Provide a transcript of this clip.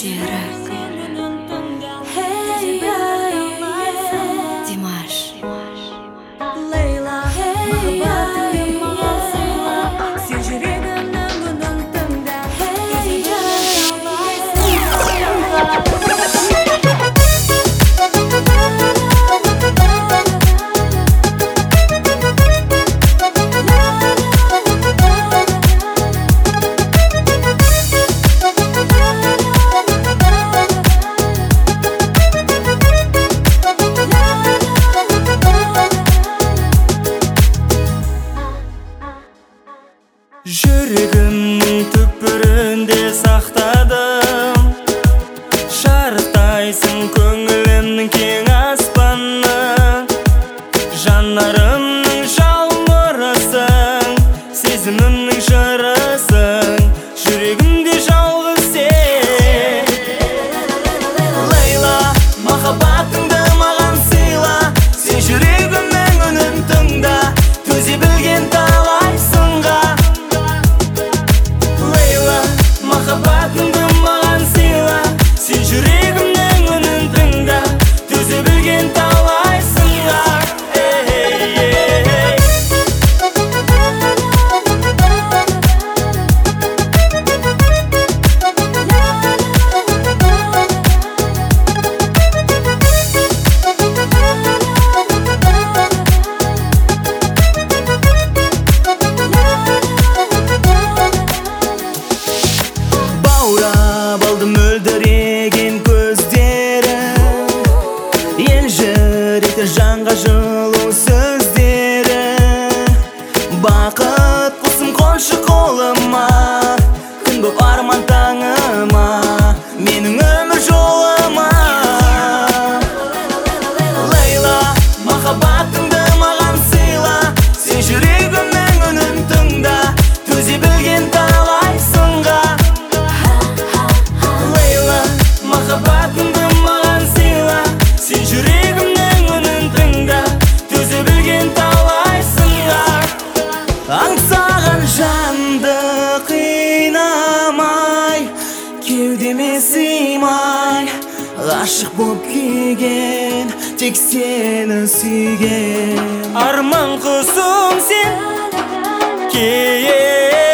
Серік Димаш Лейла махаббатыңды маған сыйла сен жүрегімнің үнін тыңда Жүрегімнің түкпірінде сақтадым, шарықтайсың көңілімнің кең аспаны, жанарымның жалбырысың, сезімімнің жырысың, жүрегімде жалғыз сен. Лейла, махаббатыңды маған сыйла, сен жүрегімнің үнін тыңда, төзе білген талай сынға. Махаббатыңды маған сыйла, сен жүрегімнің үнін тыңда, төзе білген талай сынға. Баурап алды мөлдіреген көздері, елжіретер жанға жылу сөздері. Бақыт құсым қоншы қолыма, күн боп арман таңыма, менің өмір жолыма. Лейла, махаббатыңды маған сыйла, сен жүрегімнің үнін тыңда, төзе білген талай сынға. Махаббатыңды маған сыйла, сен жүрегімнің үнін тыңда, төзе білген талай сынға. Аңсаған жанды қинамай, кеудеме сыймай, ғашық боп күйген, тек сені сүйген. Арман құсым сен,